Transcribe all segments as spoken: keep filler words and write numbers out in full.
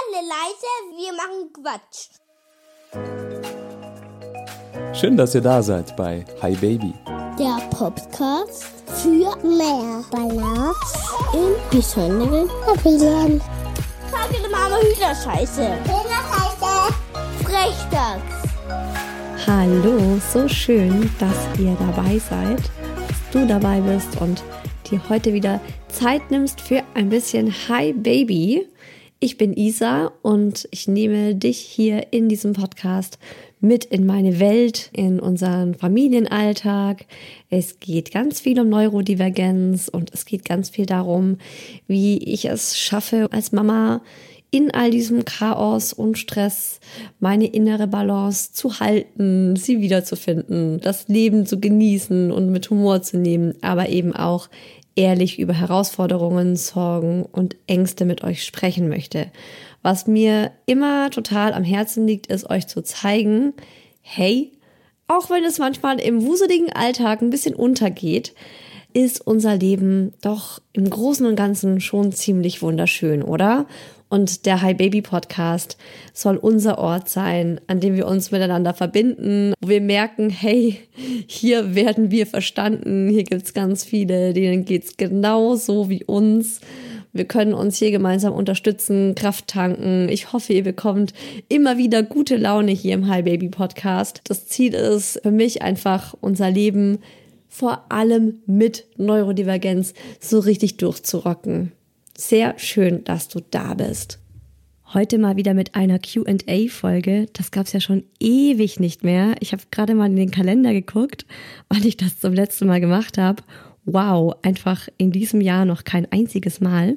alle leise, wir machen Quatsch. Schön, dass ihr da seid bei Hi Baby. Der Podcast für mehr Balance im besonderen Familien. Sag Mama Hühnerscheiße. Hühnerscheiße. Frechdachs. Hallo, so schön, dass ihr dabei seid, dass du dabei bist und dir heute wieder Zeit nimmst für ein bisschen Hi Baby. Ich bin Isa und ich nehme dich hier in diesem Podcast mit in meine Welt, in unseren Familienalltag. Es geht ganz viel um Neurodivergenz und es geht ganz viel darum, wie ich es schaffe, als Mama in all diesem Chaos und Stress meine innere Balance zu halten, sie wiederzufinden, das Leben zu genießen und mit Humor zu nehmen, aber eben auch ehrlich über Herausforderungen, Sorgen und Ängste mit euch sprechen möchte. Was mir immer total am Herzen liegt, ist euch zu zeigen, hey, auch wenn es manchmal im wuseligen Alltag ein bisschen untergeht, ist unser Leben doch im Großen und Ganzen schon ziemlich wunderschön, oder? Und der Hi Baby Podcast soll unser Ort sein, an dem wir uns miteinander verbinden, wo wir merken, hey, hier werden wir verstanden, hier gibt's ganz viele, denen geht's genauso wie uns. Wir können uns hier gemeinsam unterstützen, Kraft tanken. Ich hoffe, ihr bekommt immer wieder gute Laune hier im Hi Baby Podcast. Das Ziel ist für mich einfach, unser Leben vor allem mit Neurodivergenz so richtig durchzurocken. Sehr schön, dass du da bist. Heute mal wieder mit einer Q and A-Folge. Das gab es ja schon ewig nicht mehr. Ich habe gerade mal in den Kalender geguckt, wann ich das zum letzten Mal gemacht habe. Wow, einfach in diesem Jahr noch kein einziges Mal.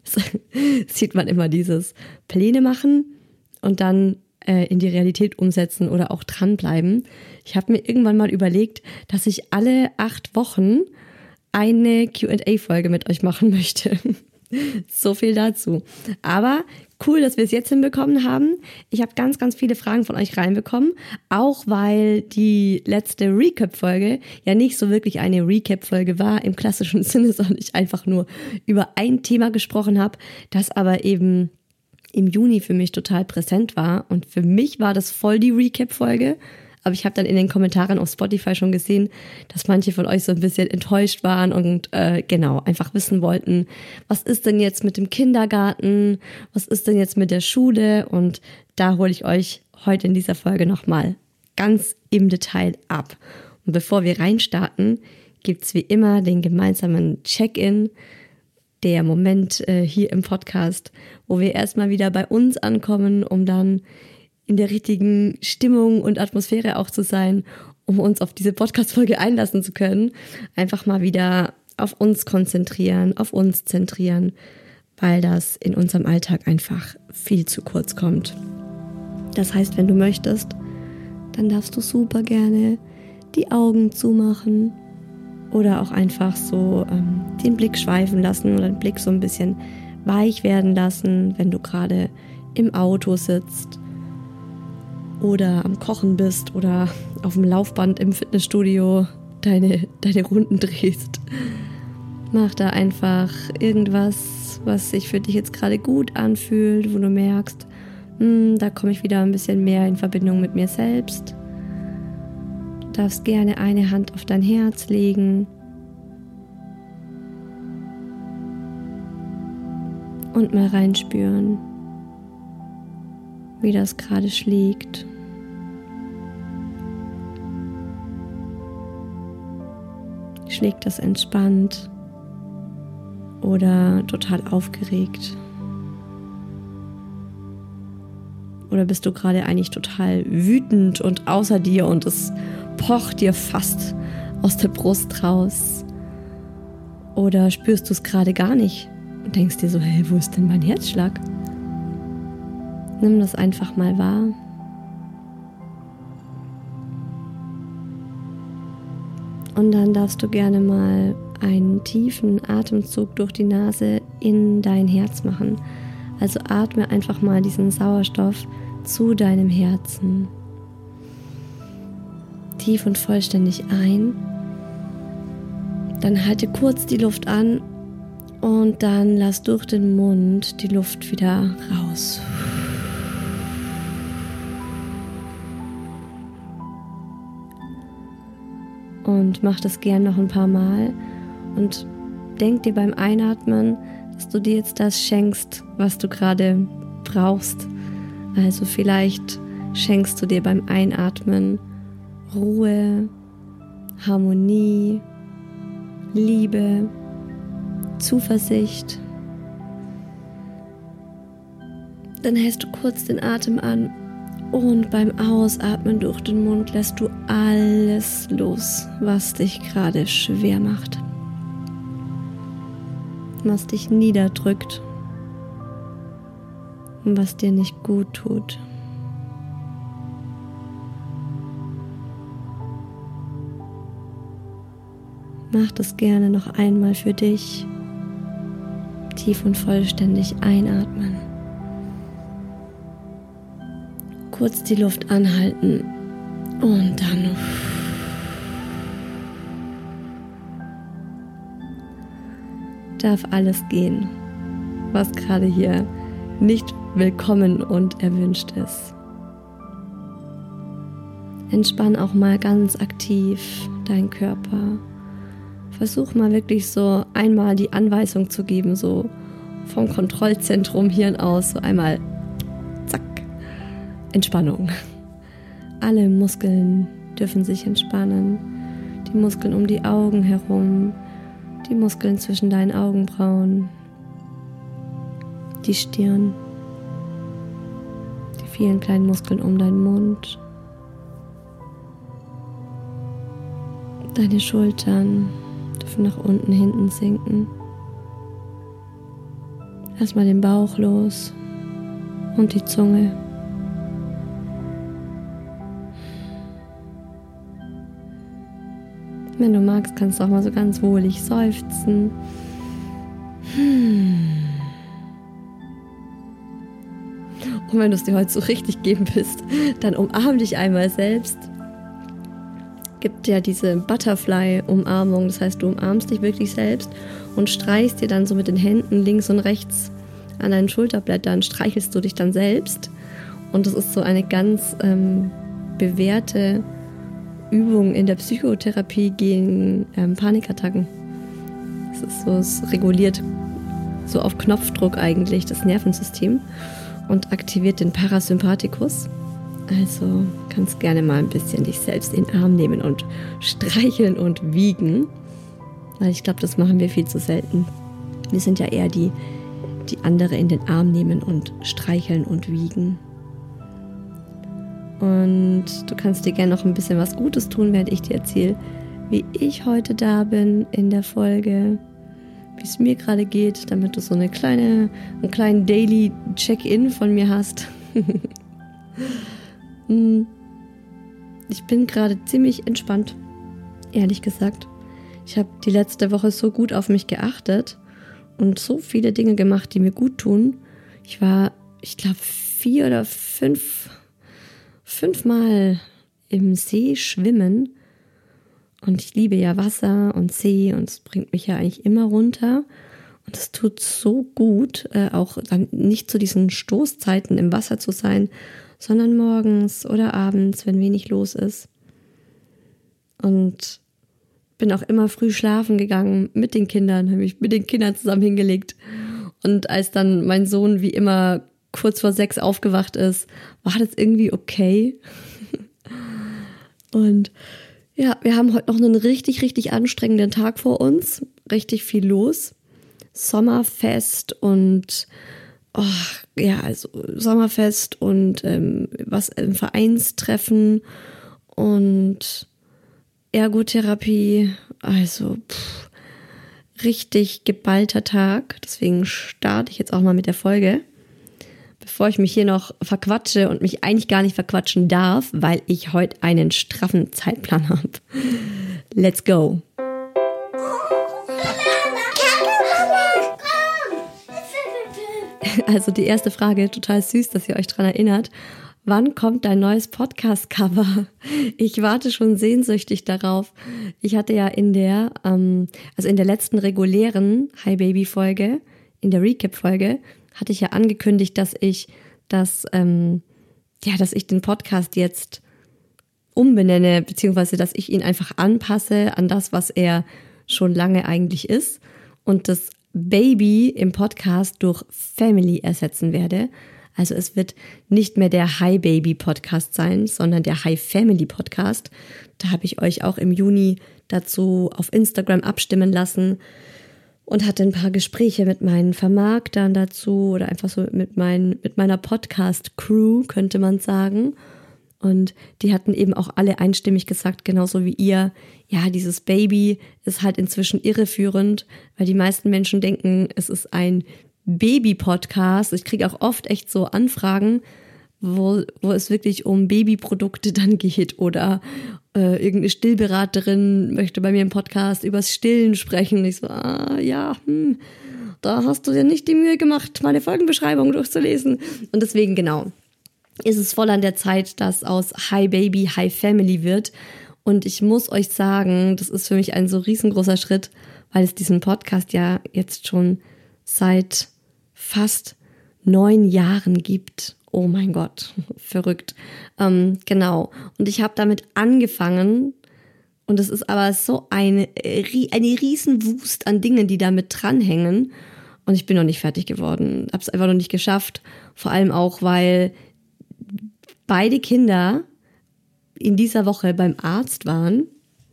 Sieht man immer dieses Pläne machen und dann äh, in die Realität umsetzen oder auch dranbleiben. Ich habe mir irgendwann mal überlegt, dass ich alle acht Wochen eine Q and A-Folge mit euch machen möchte. So viel dazu. Aber cool, dass wir es jetzt hinbekommen haben. Ich habe ganz, ganz viele Fragen von euch reinbekommen, auch weil die letzte Recap-Folge ja nicht so wirklich eine Recap-Folge war im klassischen Sinne, sondern ich einfach nur über ein Thema gesprochen habe, das aber eben im Juni für mich total präsent war. Und für mich war das voll die Recap-Folge. Aber ich habe dann in den Kommentaren auf Spotify schon gesehen, dass manche von euch so ein bisschen enttäuscht waren und äh, genau, einfach wissen wollten, was ist denn jetzt mit dem Kindergarten, was ist denn jetzt mit der Schule, und da hole ich euch heute in dieser Folge nochmal ganz im Detail ab. Und bevor wir reinstarten, gibt's wie immer den gemeinsamen Check-in, der Moment äh, hier im Podcast, wo wir erstmal wieder bei uns ankommen, um dann in der richtigen Stimmung und Atmosphäre auch zu sein, um uns auf diese Podcast-Folge einlassen zu können. Einfach mal wieder auf uns konzentrieren, auf uns zentrieren, weil das in unserem Alltag einfach viel zu kurz kommt. Das heißt, wenn du möchtest, dann darfst du super gerne die Augen zumachen oder auch einfach so ähm, den Blick schweifen lassen oder den Blick so ein bisschen weich werden lassen, wenn du gerade im Auto sitzt oder am Kochen bist oder auf dem Laufband im Fitnessstudio deine, deine Runden drehst. Mach da einfach irgendwas, was sich für dich jetzt gerade gut anfühlt, wo du merkst, hm, da komme ich wieder ein bisschen mehr in Verbindung mit mir selbst. Du darfst gerne eine Hand auf dein Herz legen und mal reinspüren, wie das gerade schlägt. Schlägt das entspannt oder total aufgeregt? Oder bist du gerade eigentlich total wütend und außer dir und es pocht dir fast aus der Brust raus? Oder spürst du es gerade gar nicht und denkst dir so, hey, wo ist denn mein Herzschlag? Nimm das einfach mal wahr. Und dann darfst du gerne mal einen tiefen Atemzug durch die Nase in dein Herz machen. Also atme einfach mal diesen Sauerstoff zu deinem Herzen. Tief und vollständig ein. Dann halte kurz die Luft an und dann lass durch den Mund die Luft wieder raus. Und mach das gern noch ein paar Mal. Und denk dir beim Einatmen, dass du dir jetzt das schenkst, was du gerade brauchst. Also vielleicht schenkst du dir beim Einatmen Ruhe, Harmonie, Liebe, Zuversicht. Dann hältst du kurz den Atem an und beim Ausatmen durch den Mund lässt du alles los, was dich gerade schwer macht, was dich niederdrückt und was dir nicht gut tut. Mach das gerne noch einmal für dich. Tief und vollständig einatmen. Kurz die Luft anhalten und dann darf alles gehen, was gerade hier nicht willkommen und erwünscht ist. Entspann auch mal ganz aktiv deinen Körper. Versuch mal wirklich so einmal die Anweisung zu geben, so vom Kontrollzentrum Hirn aus, so einmal zack, Entspannung. Alle Muskeln dürfen sich entspannen. Die Muskeln um die Augen herum, die Muskeln zwischen deinen Augenbrauen, die Stirn, die vielen kleinen Muskeln um deinen Mund, deine Schultern dürfen nach unten, hinten sinken. Erstmal den Bauch los und die Zunge. Wenn du magst, kannst du auch mal so ganz wohlig seufzen. Und wenn du es dir heute so richtig geben willst, dann umarm dich einmal selbst. Gibt ja diese Butterfly-Umarmung, das heißt, du umarmst dich wirklich selbst und streichst dir dann so mit den Händen links und rechts an deinen Schulterblättern, streichelst du dich dann selbst. Und das ist so eine ganz ähm, bewährte Übung in der Psychotherapie gegen ähm, Panikattacken. Das ist so, es reguliert so auf Knopfdruck eigentlich das Nervensystem und aktiviert den Parasympathikus. Also kannst gerne mal ein bisschen dich selbst in den Arm nehmen und streicheln und wiegen. Weil ich glaube, das machen wir viel zu selten. Wir sind ja eher die, die andere in den Arm nehmen und streicheln und wiegen. Und du kannst dir gerne noch ein bisschen was Gutes tun, während ich dir erzähle, wie ich heute da bin in der Folge, wie es mir gerade geht, damit du so eine kleine, einen kleinen Daily Check-in von mir hast. Ich bin gerade ziemlich entspannt, ehrlich gesagt. Ich habe die letzte Woche so gut auf mich geachtet und so viele Dinge gemacht, die mir gut tun. Ich war, ich glaube, vier oder fünf, fünfmal im See schwimmen. Und ich liebe ja Wasser und See und es bringt mich ja eigentlich immer runter. Und es tut so gut, äh, auch dann nicht zu diesen Stoßzeiten im Wasser zu sein, sondern morgens oder abends, wenn wenig los ist. Und bin auch immer früh schlafen gegangen mit den Kindern, habe mich mit den Kindern zusammen hingelegt. Und als dann mein Sohn wie immer kurz vor sechs aufgewacht ist, war das irgendwie okay. Und ja, wir haben heute noch einen richtig, richtig anstrengenden Tag vor uns. Richtig viel los. Sommerfest und oh, ja, also Sommerfest und ähm, was im Vereinstreffen und Ergotherapie. Also pff, richtig geballter Tag. Deswegen starte ich jetzt auch mal mit der Folge. Bevor ich mich hier noch verquatsche und mich eigentlich gar nicht verquatschen darf, weil ich heute einen straffen Zeitplan habe. Let's go! Also die erste Frage, total süß, dass ihr euch daran erinnert. Wann kommt dein neues Podcast-Cover? Ich warte schon sehnsüchtig darauf. Ich hatte ja in der, ähm, also in der letzten regulären Hi Baby-Folge, in der Recap-Folge, hatte ich ja angekündigt, dass ich das, ähm, ja, dass ich den Podcast jetzt umbenenne, beziehungsweise dass ich ihn einfach anpasse an das, was er schon lange eigentlich ist und das Baby im Podcast durch Family ersetzen werde. Also es wird nicht mehr der Hi Baby Podcast sein, sondern der Hi Family Podcast. Da habe ich euch auch im Juni dazu auf Instagram abstimmen lassen und hatte ein paar Gespräche mit meinen Vermarktern dazu oder einfach so mit, mein, mit meiner Podcast-Crew, könnte man sagen. Und die hatten eben auch alle einstimmig gesagt, genauso wie ihr, ja, dieses Baby ist halt inzwischen irreführend, weil die meisten Menschen denken, es ist ein Baby-Podcast. Ich kriege auch oft echt so Anfragen, wo, wo es wirklich um Babyprodukte dann geht oder äh, irgendeine Stillberaterin möchte bei mir im Podcast übers Stillen sprechen. Und ich so, ah, ja, hm, da hast du dir nicht die Mühe gemacht, meine Folgenbeschreibung durchzulesen. Und deswegen, genau, ist es voll an der Zeit, dass aus Hi Baby Hi Family wird. Und ich muss euch sagen, das ist für mich ein so riesengroßer Schritt, weil es diesen Podcast ja jetzt schon seit fast neun Jahren gibt. Oh mein Gott, verrückt. Ähm, genau. Und ich habe damit angefangen und es ist aber so eine, eine Riesenwust an Dingen, die damit dranhängen. Und ich bin noch nicht fertig geworden. Habe es einfach noch nicht geschafft. Vor allem auch, weil beide Kinder in dieser Woche beim Arzt waren,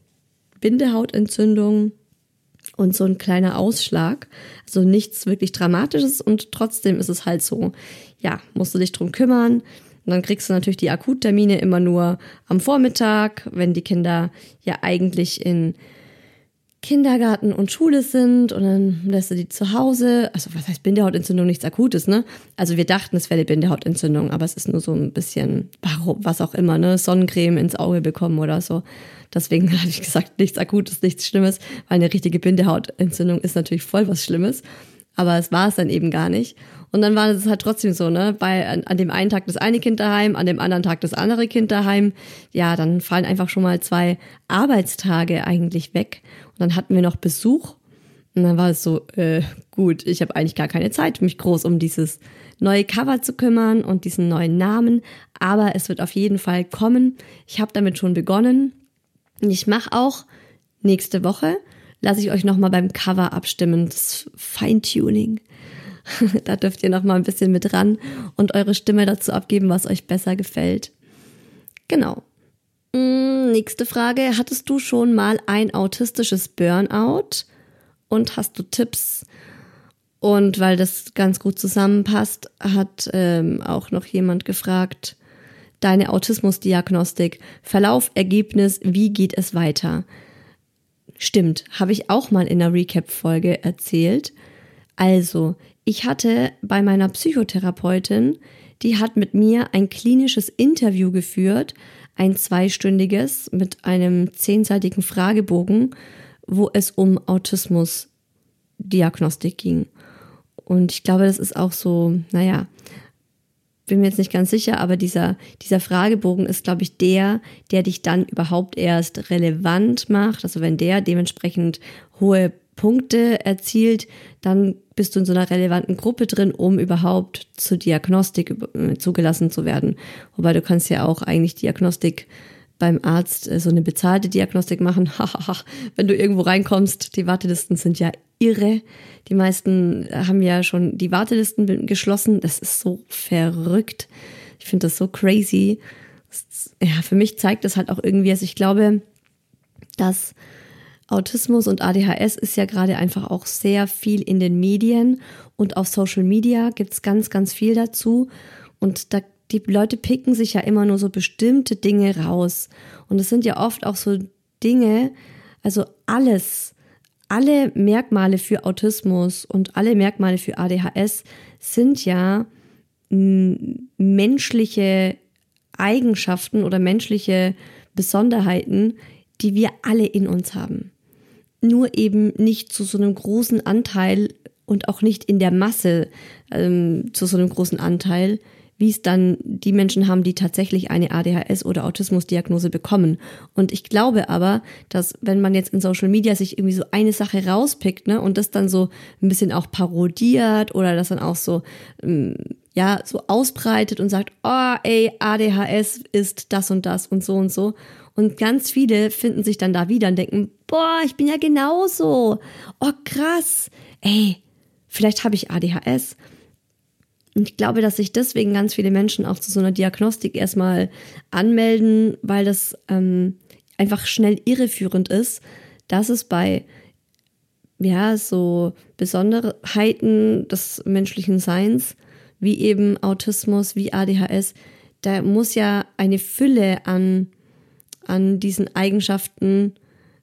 Bindehautentzündung und so ein kleiner Ausschlag, also nichts wirklich Dramatisches und trotzdem ist es halt so, ja, musst du dich drum kümmern und dann kriegst du natürlich die Akuttermine immer nur am Vormittag, wenn die Kinder ja eigentlich in Kindergarten und Schule sind und dann lässt du die zu Hause. Also was heißt Bindehautentzündung? Nichts Akutes, ne? Also wir dachten, es wäre eine Bindehautentzündung, aber es ist nur so ein bisschen, was auch immer, ne? Sonnencreme ins Auge bekommen oder so. Deswegen habe ich gesagt, nichts Akutes, nichts Schlimmes, weil eine richtige Bindehautentzündung ist natürlich voll was Schlimmes. Aber es war es dann eben gar nicht. Und dann war es halt trotzdem so, ne? Bei, an, an dem einen Tag das eine Kind daheim, an dem anderen Tag das andere Kind daheim. Ja, dann fallen einfach schon mal zwei Arbeitstage eigentlich weg. Und dann hatten wir noch Besuch. Und dann war es so, äh, gut, ich habe eigentlich gar keine Zeit, mich groß um dieses neue Cover zu kümmern und diesen neuen Namen. Aber es wird auf jeden Fall kommen. Ich habe damit schon begonnen. Und ich mache auch nächste Woche, lasse ich euch nochmal beim Cover abstimmen, das Feintuning. Da dürft ihr nochmal ein bisschen mit ran und eure Stimme dazu abgeben, was euch besser gefällt. Genau. Nächste Frage. Hattest du schon mal ein autistisches Burnout? Und hast du Tipps? Und weil das ganz gut zusammenpasst, hat ähm, auch noch jemand gefragt, deine Autismusdiagnostik, Verlauf, Ergebnis, wie geht es weiter? Stimmt, habe ich auch mal in einer Recap-Folge erzählt. Also, ich hatte bei meiner Psychotherapeutin, die hat mit mir ein klinisches Interview geführt, ein zweistündiges mit einem zehnseitigen Fragebogen, wo es um Autismusdiagnostik ging. Und ich glaube, das ist auch so, naja, bin mir jetzt nicht ganz sicher, aber dieser, dieser Fragebogen ist, glaube ich, der, der dich dann überhaupt erst relevant macht. Also wenn der dementsprechend hohe Punkte erzielt, dann bist du in so einer relevanten Gruppe drin, um überhaupt zur Diagnostik zugelassen zu werden. Wobei du kannst ja auch eigentlich Diagnostik beim Arzt, so eine bezahlte Diagnostik machen. Wenn du irgendwo reinkommst, die Wartelisten sind ja irre. Die meisten haben ja schon die Wartelisten geschlossen. Das ist so verrückt. Ich finde das so crazy. Ja, für mich zeigt das halt auch irgendwie, also ich glaube, dass Autismus und A D H S ist ja gerade einfach auch sehr viel in den Medien und auf Social Media gibt es ganz, ganz viel dazu. Und da die Leute picken sich ja immer nur so bestimmte Dinge raus. Und es sind ja oft auch so Dinge, also alles, alle Merkmale für Autismus und alle Merkmale für A D H S sind ja m- menschliche Eigenschaften oder menschliche Besonderheiten, die wir alle in uns haben. Nur eben nicht zu so einem großen Anteil und auch nicht in der Masse ähm, zu so einem großen Anteil, wie es dann die Menschen haben, die tatsächlich eine A D H S- oder Autismusdiagnose bekommen. Und ich glaube aber, dass wenn man jetzt in Social Media sich irgendwie so eine Sache rauspickt, ne, und das dann so ein bisschen auch parodiert oder das dann auch so ähm, ja, so ausbreitet und sagt, oh, ey, A D H S ist das und das und so und so. Und ganz viele finden sich dann da wieder und denken, boah, ich bin ja genauso. Oh, krass. Ey, vielleicht habe ich A D H S. Und ich glaube, dass sich deswegen ganz viele Menschen auch zu so einer Diagnostik erstmal anmelden, weil das ähm, einfach schnell irreführend ist, dass es bei ja, so Besonderheiten des menschlichen Seins, wie eben Autismus, wie A D H S, da muss ja eine Fülle an, an diesen Eigenschaften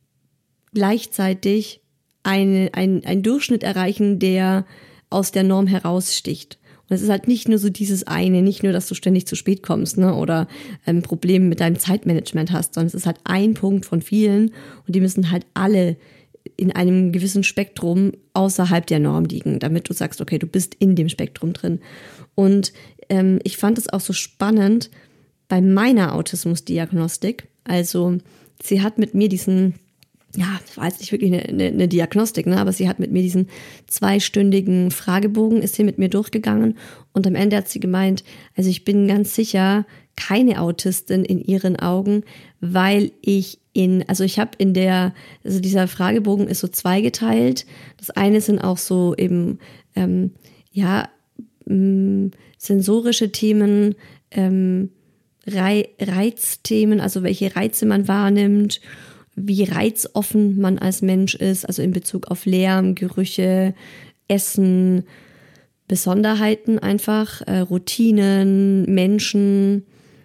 gleichzeitig eine, ein, ein Durchschnitt erreichen, der aus der Norm heraussticht. Und es ist halt nicht nur so dieses eine, nicht nur, dass du ständig zu spät kommst, ne, oder ein Problem mit deinem Zeitmanagement hast, sondern es ist halt ein Punkt von vielen und die müssen halt alle in einem gewissen Spektrum außerhalb der Norm liegen, damit du sagst, okay, du bist in dem Spektrum drin. Und ähm, ich fand es auch so spannend bei meiner Autismusdiagnostik. Also sie hat mit mir diesen, ja, das war jetzt nicht wirklich eine, eine, eine Diagnostik, ne, aber sie hat mit mir diesen zweistündigen Fragebogen, ist sie mit mir durchgegangen und am Ende hat sie gemeint, also ich bin ganz sicher keine Autistin in ihren Augen, weil ich in, also ich habe in der, also dieser Fragebogen ist so zweigeteilt. Das eine sind auch so eben, ähm, ja, m, sensorische Themen, ähm, Rei- Reizthemen, also welche Reize man wahrnimmt, wie reizoffen man als Mensch ist, also in Bezug auf Lärm, Gerüche, Essen, Besonderheiten einfach, äh, Routinen, Menschen.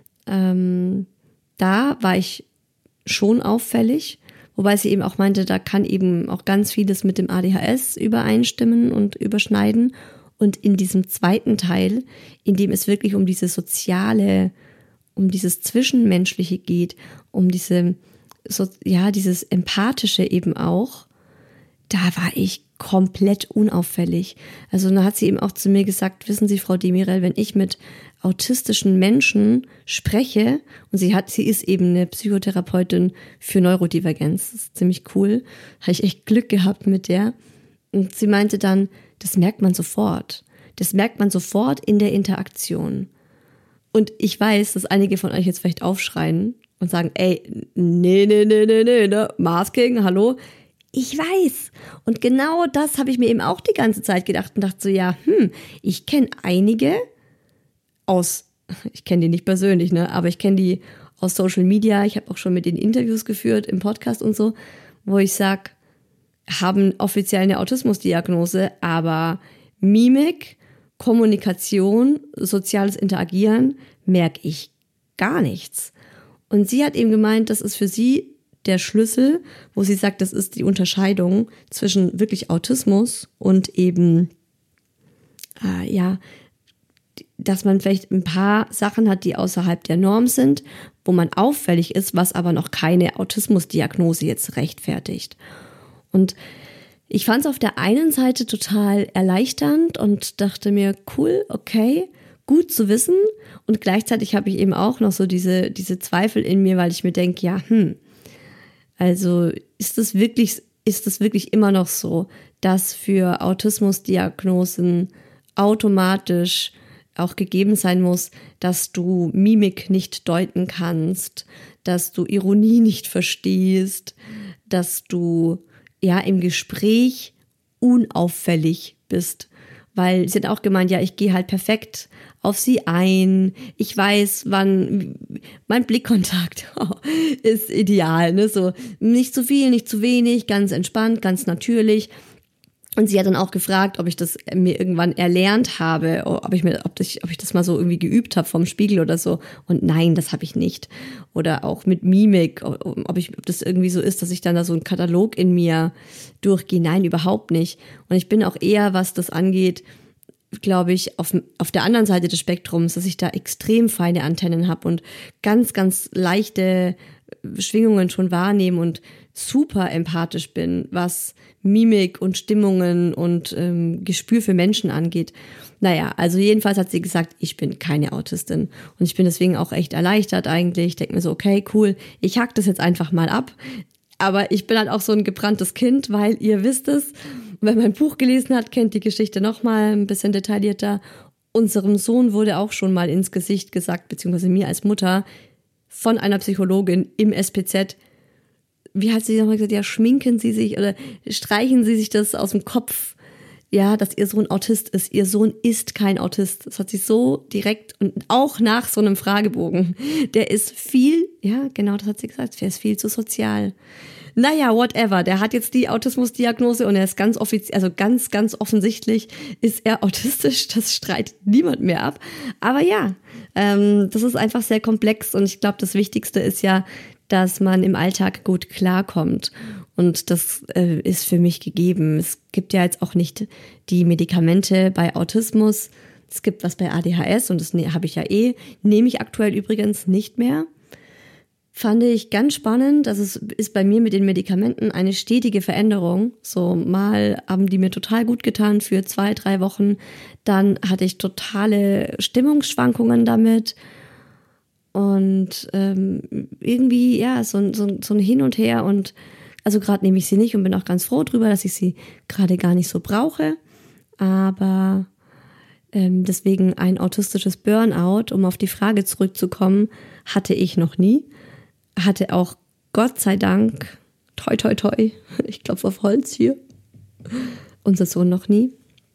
Ähm, da war ich schon auffällig, wobei sie eben auch meinte, da kann eben auch ganz vieles mit dem A D H S übereinstimmen und überschneiden. Und in diesem zweiten Teil, in dem es wirklich um diese soziale, um dieses Zwischenmenschliche geht, um diese, so, ja, dieses Empathische eben auch, da war ich komplett unauffällig. Also da hat sie eben auch zu mir gesagt, wissen Sie, Frau Demirel, wenn ich mit autistischen Menschen spreche, und sie hat, sie ist eben eine Psychotherapeutin für Neurodivergenz, das ist ziemlich cool, habe ich echt Glück gehabt mit der. Und sie meinte dann, das merkt man sofort. Das merkt man sofort in der Interaktion. Und ich weiß, dass einige von euch jetzt vielleicht aufschreien und sagen, ey, nee, nee, nee, nee, nee, ne, Masking, hallo. Ich weiß. Und genau das habe ich mir eben auch die ganze Zeit gedacht und dachte so, ja, hm, ich kenne einige aus, ich kenne die nicht persönlich, ne, aber ich kenne die aus Social Media. Ich habe auch schon mit denen Interviews geführt im Podcast und so, wo ich sage, haben offiziell eine Autismusdiagnose, aber Mimik, Kommunikation, soziales Interagieren merke ich gar nichts. Und sie hat eben gemeint, das ist für sie der Schlüssel, wo sie sagt, das ist die Unterscheidung zwischen wirklich Autismus und eben, äh, ja, dass man vielleicht ein paar Sachen hat, die außerhalb der Norm sind, wo man auffällig ist, was aber noch keine Autismusdiagnose jetzt rechtfertigt. Und ich fand es auf der einen Seite total erleichternd und dachte mir, cool, okay, gut zu wissen. Und gleichzeitig habe ich eben auch noch so diese, diese Zweifel in mir, weil ich mir denke, ja, hm, also ist es wirklich, ist es wirklich immer noch so, dass für Autismusdiagnosen automatisch auch gegeben sein muss, dass du Mimik nicht deuten kannst, dass du Ironie nicht verstehst, dass du ja im Gespräch unauffällig bist. Weil sie hat auch gemeint, ja, ich gehe halt perfekt auf sie ein. Ich weiß, wann mein Blickkontakt ist ideal, ne? So nicht zu viel, nicht zu wenig, ganz entspannt, ganz natürlich. Und sie hat dann auch gefragt, ob ich das mir irgendwann erlernt habe, ob ich mir, ob ich, ob ich das mal so irgendwie geübt habe vom Spiegel oder so. Und nein, das habe ich nicht. Oder auch mit Mimik, ob ich, ob das irgendwie so ist, dass ich dann da so einen Katalog in mir durchgehe. Nein, überhaupt nicht. Und ich bin auch eher, was das angeht, glaube ich, auf, auf der anderen Seite des Spektrums, dass ich da extrem feine Antennen habe und ganz, ganz leichte Schwingungen schon wahrnehme und super empathisch bin, was Mimik und Stimmungen und ähm, Gespür für Menschen angeht. Naja, also jedenfalls hat sie gesagt, ich bin keine Autistin. Und ich bin deswegen auch echt erleichtert eigentlich. Ich denke mir so, okay, cool, ich hack das jetzt einfach mal ab. Aber ich bin halt auch so ein gebranntes Kind, weil ihr wisst es, wer mein Buch gelesen hat, kennt die Geschichte nochmal ein bisschen detaillierter. unserem Sohn wurde auch schon mal ins Gesicht gesagt, beziehungsweise mir als Mutter, von einer Psychologin im S P Z, wie hat sie nochmal gesagt, ja, schminken Sie sich oder streichen Sie sich das aus dem Kopf, ja, dass Ihr Sohn Autist ist. Ihr Sohn ist kein Autist. Das hat sie so direkt und auch nach so einem Fragebogen. Der ist viel, ja, genau, das hat sie gesagt, der ist viel zu sozial. Naja, whatever, der hat jetzt die Autismusdiagnose und er ist ganz offiziell, also ganz, ganz offensichtlich ist er autistisch, das streitet niemand mehr ab. Aber ja, ähm, das ist einfach sehr komplex und ich glaube, das Wichtigste ist ja, dass man im Alltag gut klarkommt und das äh, ist für mich gegeben. Es gibt ja jetzt auch nicht die Medikamente bei Autismus, es gibt was bei A D H S und das ne, habe ich ja eh, nehme ich aktuell übrigens nicht mehr. Fand ich ganz spannend, dass es ist bei mir mit den Medikamenten eine stetige Veränderung. So mal haben die mir total gut getan für zwei, drei Wochen. Dann hatte ich totale Stimmungsschwankungen damit. Und ähm, irgendwie, ja, so, so, so ein Hin und Her. Und also gerade nehme ich sie nicht und bin auch ganz froh drüber, dass ich sie gerade gar nicht so brauche. Aber ähm, deswegen ein autistisches Burnout, um auf die Frage zurückzukommen, hatte ich noch nie. Hatte auch Gott sei Dank, toi toi toi, ich klopfe auf Holz hier, unser Sohn noch nie.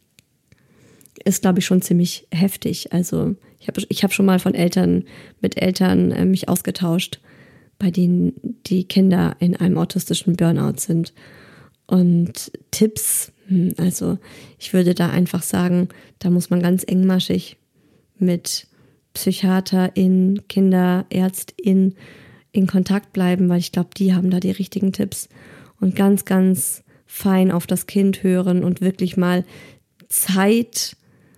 Ist, glaube ich, schon ziemlich heftig. Also ich habe ich hab schon mal von Eltern, mit Eltern äh, mich ausgetauscht, bei denen die Kinder in einem autistischen Burnout sind. Und Tipps, also ich würde da einfach sagen, da muss man ganz engmaschig mit PsychiaterInnen, KinderärztInnen in Kontakt bleiben, weil ich glaube, die haben da die richtigen Tipps und ganz, ganz fein auf das Kind hören und wirklich mal Zeit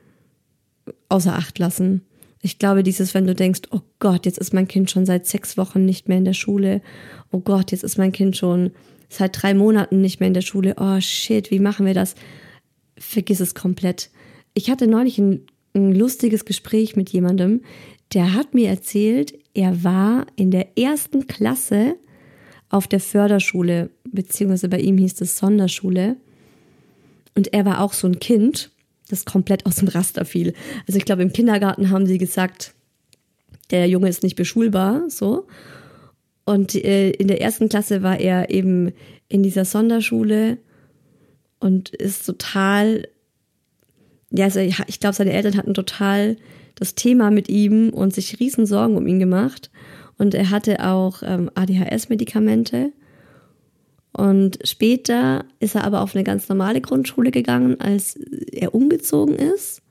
außer Acht lassen. Ich glaube, dieses, wenn du denkst, oh Gott, jetzt ist mein Kind schon seit sechs Wochen nicht mehr in der Schule, oh Gott, jetzt ist mein Kind schon seit drei Monaten nicht mehr in der Schule, oh shit, wie machen wir das? Vergiss es komplett. Ich hatte neulich ein, ein lustiges Gespräch mit jemandem, der hat mir erzählt, er war in der ersten Klasse auf der Förderschule, beziehungsweise bei ihm hieß es Sonderschule. Und er war auch so ein Kind, das komplett aus dem Raster fiel. Also ich glaube, im Kindergarten haben sie gesagt, der Junge ist nicht beschulbar, so. Und äh, in der ersten Klasse war er eben in dieser Sonderschule und ist total, ja, also ich glaube, seine Eltern hatten total das Thema mit ihm und sich riesen Sorgen um ihn gemacht. Und er hatte auch ähm, A D H S-Medikamente. Und später ist er aber auf eine ganz normale Grundschule gegangen, als er umgezogen ist.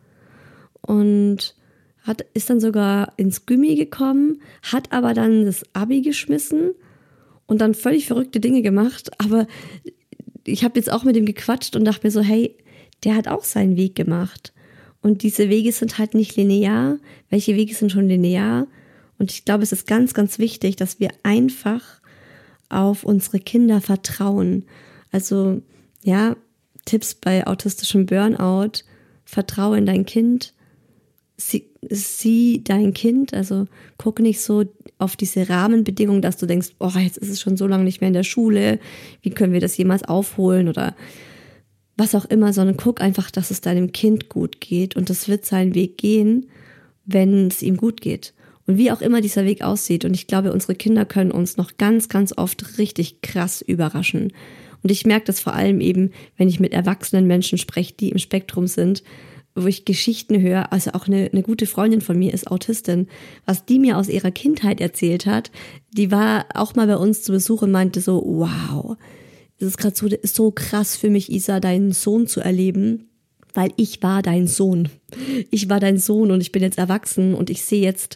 Und hat, ist dann sogar ins Gymi gekommen, hat aber dann das Abi geschmissen und dann völlig verrückte Dinge gemacht. Aber ich habe jetzt auch mit ihm gequatscht und dachte mir so, hey, der hat auch seinen Weg gemacht. Und diese Wege sind halt nicht linear. Welche Wege sind schon linear? Und ich glaube, es ist ganz, ganz wichtig, dass wir einfach auf unsere Kinder vertrauen. Also, ja, Tipps bei autistischem Burnout. Vertraue in dein Kind. Sie, sieh dein Kind. Also, guck nicht so auf diese Rahmenbedingungen, dass du denkst, oh, jetzt ist es schon so lange nicht mehr in der Schule. Wie können wir das jemals aufholen? Oder was auch immer, sondern guck einfach, dass es deinem Kind gut geht und das wird seinen Weg gehen, wenn es ihm gut geht. Und wie auch immer dieser Weg aussieht. Und ich glaube, unsere Kinder können uns noch ganz, ganz oft richtig krass überraschen. Und ich merke das vor allem eben, wenn ich mit erwachsenen Menschen spreche, die im Spektrum sind, wo ich Geschichten höre. Also auch eine, eine gute Freundin von mir ist Autistin. Was die mir aus ihrer Kindheit erzählt hat, die war auch mal bei uns zu Besuch und meinte so, wow, es ist gerade so, so krass für mich, Isa, deinen Sohn zu erleben, weil ich war dein Sohn. Ich war dein Sohn und ich bin jetzt erwachsen und ich sehe jetzt,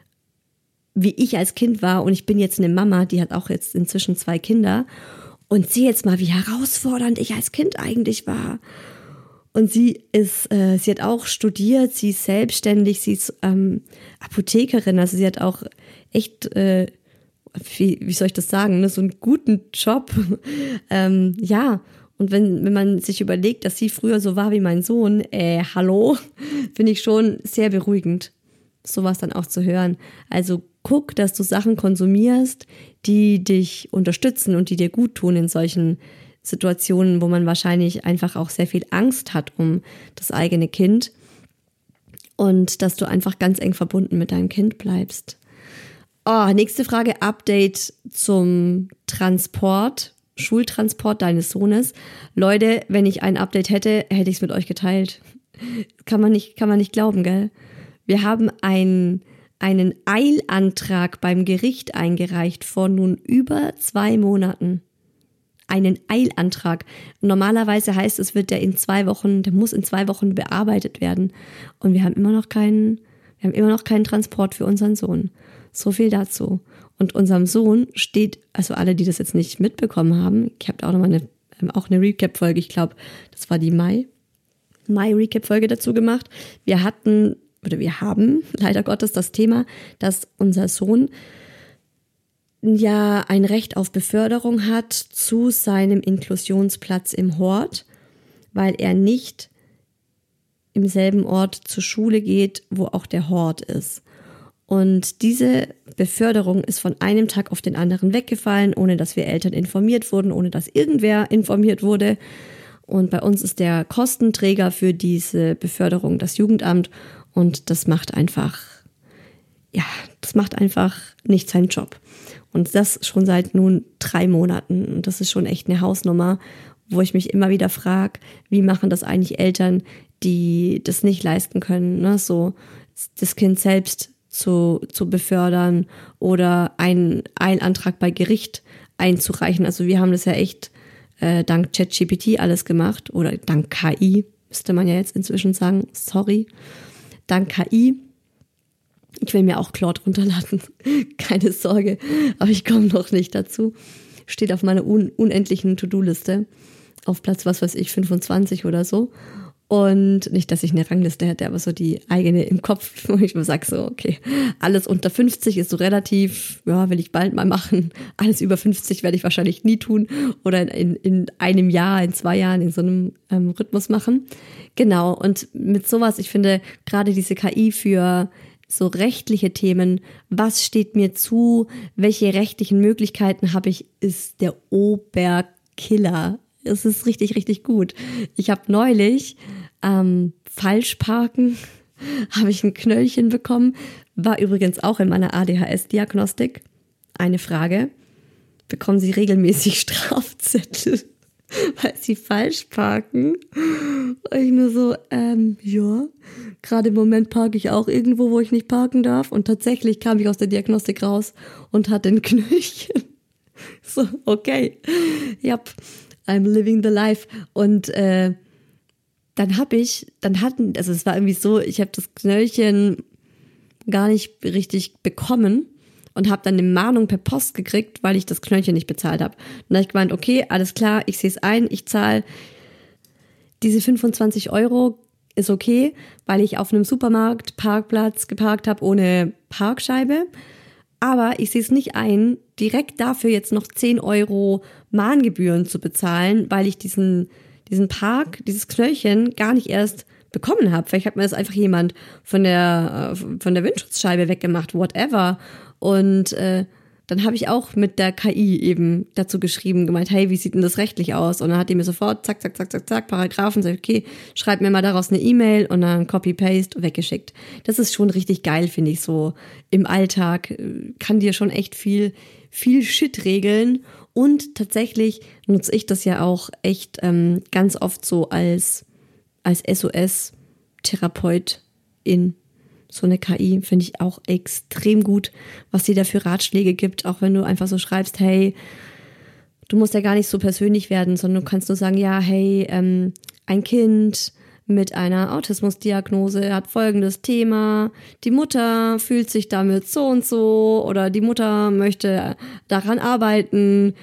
wie ich als Kind war und ich bin jetzt eine Mama, die hat auch jetzt inzwischen zwei Kinder und sehe jetzt mal, wie herausfordernd ich als Kind eigentlich war. Und sie ist, äh, sie hat auch studiert, sie ist selbstständig, sie ist ähm, Apothekerin, also sie hat auch echt äh, Wie, wie soll ich das sagen, ne? So einen guten Job. ähm, ja, und wenn, wenn man sich überlegt, dass sie früher so war wie mein Sohn, äh, hallo, finde ich schon sehr beruhigend, sowas dann auch zu hören. Also guck, dass du Sachen konsumierst, die dich unterstützen und die dir gut tun in solchen Situationen, wo man wahrscheinlich einfach auch sehr viel Angst hat um das eigene Kind. und dass du einfach ganz eng verbunden mit deinem Kind bleibst. Oh, nächste Frage, Update zum Transport, Schultransport deines Sohnes. Leute, wenn ich ein Update hätte, hätte ich es mit euch geteilt. Kann man nicht, kann man nicht glauben, gell? Wir haben ein, einen Eilantrag beim Gericht eingereicht vor nun über zwei Monaten. Einen Eilantrag. Normalerweise heißt es, wird der in zwei Wochen, der muss in zwei Wochen bearbeitet werden. Und wir haben immer noch keinen, wir haben immer noch keinen Transport für unseren Sohn. So viel dazu. Und unserem Sohn steht, also alle, die das jetzt nicht mitbekommen haben, ich habe da auch nochmal eine, auch eine Recap-Folge, ich glaube, das war die Mai, Mai-Recap-Folge dazu gemacht. Wir hatten, oder wir haben leider Gottes das Thema, dass unser Sohn ja ein Recht auf Beförderung hat zu seinem Inklusionsplatz im Hort, weil er nicht im selben Ort zur Schule geht, wo auch der Hort ist. Und diese Beförderung ist von einem Tag auf den anderen weggefallen, ohne dass wir Eltern informiert wurden, ohne dass irgendwer informiert wurde. Und bei uns ist der Kostenträger für diese Beförderung das Jugendamt. Und das macht einfach, ja, das macht einfach nicht seinen Job. Und das schon seit nun drei Monaten. Und das ist schon echt eine Hausnummer, wo ich mich immer wieder frage, wie machen das eigentlich Eltern, die das nicht leisten können, ne? So das Kind selbst zu, zu befördern oder einen Eilantrag bei Gericht einzureichen. Also wir haben das ja echt äh, dank ChatGPT alles gemacht oder dank K I, müsste man ja jetzt inzwischen sagen, sorry, dank K I. Ich will mir auch Claude runterladen, keine Sorge, aber ich komme noch nicht dazu. Steht auf meiner un- unendlichen To-Do-Liste auf Platz, was weiß ich, fünfundzwanzig oder so. Und nicht, dass ich eine Rangliste hätte, aber so die eigene im Kopf, wo ich mir sage so, okay, alles unter fünfzig ist so relativ, ja, will ich bald mal machen. Alles über fünfzig werde ich wahrscheinlich nie tun oder in, in einem Jahr, in zwei Jahren in so einem ähm, Rhythmus machen. Genau, und mit sowas, ich finde gerade diese K I für so rechtliche Themen, was steht mir zu, welche rechtlichen Möglichkeiten habe ich, ist der Oberkiller. Es ist richtig, richtig gut. Ich habe neulich ähm, Falschparken, habe ich ein Knöllchen bekommen, war übrigens auch in meiner A D H S-Diagnostik. Eine Frage, bekommen Sie regelmäßig Strafzettel, weil Sie falsch parken? Und ich nur so, ähm, ja, gerade im Moment parke ich auch irgendwo, wo ich nicht parken darf. Und tatsächlich kam ich aus der Diagnostik raus und hatte ein Knöllchen. So, okay, ja, I'm living the life. Und äh, dann habe ich, dann hatten, also es war irgendwie so, ich habe das Knöllchen gar nicht richtig bekommen und habe dann eine Mahnung per Post gekriegt, weil ich das Knöllchen nicht bezahlt habe. Und dann habe ich gemeint, okay, alles klar, ich sehe es ein, ich zahle diese fünfundzwanzig Euro, ist okay, weil ich auf einem Supermarktparkplatz geparkt habe ohne Parkscheibe. Aber ich sehe es nicht ein, direkt dafür jetzt noch zehn Euro Mahngebühren zu bezahlen, weil ich diesen, diesen Park, dieses Knöllchen gar nicht erst bekommen habe. Vielleicht hat mir das einfach jemand von der, von der Windschutzscheibe weggemacht, whatever. Und äh, dann habe ich auch mit der K I eben dazu geschrieben, gemeint, hey, wie sieht denn das rechtlich aus? Und dann hat die mir sofort, zack, zack, zack, zack, zack, Paragraphen, sagt, okay, schreib mir mal daraus eine E-Mail und dann Copy-Paste weggeschickt. Das ist schon richtig geil, finde ich, so im Alltag. Kann dir schon echt viel, viel Shit regeln. Und tatsächlich nutze ich das ja auch echt ähm, ganz oft so als, als S O S-Therapeutin. So eine K I finde ich auch extrem gut, was sie da für Ratschläge gibt, auch wenn du einfach so schreibst, hey, du musst ja gar nicht so persönlich werden, sondern du kannst nur sagen, ja, hey, ähm, ein Kind mit einer Autismusdiagnose hat folgendes Thema, die Mutter fühlt sich damit so und so oder die Mutter möchte daran arbeiten.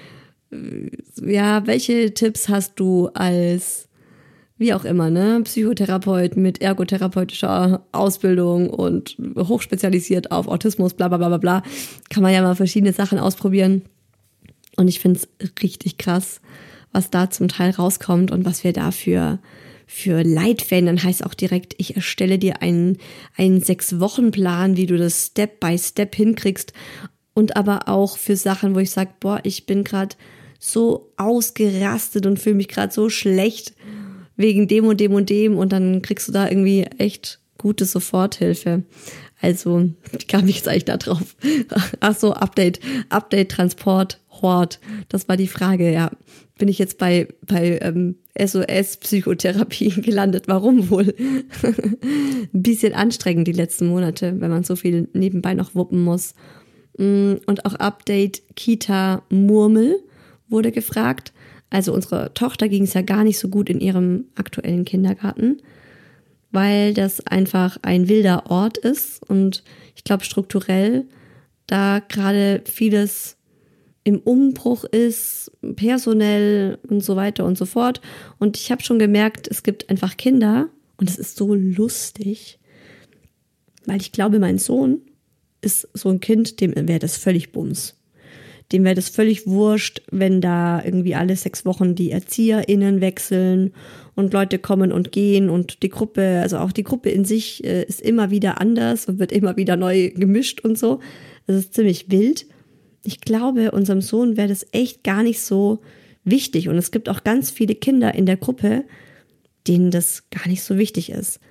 Ja, welche Tipps hast du als wie auch immer, ne, Psychotherapeut mit ergotherapeutischer Ausbildung und hochspezialisiert auf Autismus, bla bla bla bla, kann man ja mal verschiedene Sachen ausprobieren. Und ich finde es richtig krass, was da zum Teil rauskommt und was wir da für, für Leitfäden, dann heißt auch direkt, ich erstelle dir einen, einen Sechs-Wochen-Plan, wie du das Step by Step hinkriegst. Und aber auch für Sachen, wo ich sage, boah, ich bin gerade so ausgerastet und fühle mich gerade so schlecht wegen dem und dem und dem und dann kriegst du da irgendwie echt gute Soforthilfe. Also, wie kam ich jetzt eigentlich da drauf? Ach so, Update, Update, Transport, Hort. Das war die Frage, ja. Bin ich jetzt bei, bei ähm, S O S-Psychotherapie gelandet? Warum wohl? Ein bisschen anstrengend die letzten Monate, wenn man so viel nebenbei noch wuppen muss. Und auch Update, Kita, Murmel wurde gefragt. Also unserer Tochter ging es ja gar nicht so gut in ihrem aktuellen Kindergarten, weil das einfach ein wilder Ort ist und ich glaube strukturell da gerade vieles im Umbruch ist, personell und so weiter und so fort. Und ich habe schon gemerkt, es gibt einfach Kinder und es ist so lustig, weil ich glaube, mein Sohn ist so ein Kind, dem wäre das völlig bums. Dem wäre das völlig wurscht, wenn da irgendwie alle sechs Wochen die ErzieherInnen wechseln und Leute kommen und gehen und die Gruppe, also auch die Gruppe in sich äh, ist immer wieder anders und wird immer wieder neu gemischt und so. Das ist ziemlich wild. Ich glaube, unserem Sohn wäre das echt gar nicht so wichtig und es gibt auch ganz viele Kinder in der Gruppe, denen das gar nicht so wichtig ist.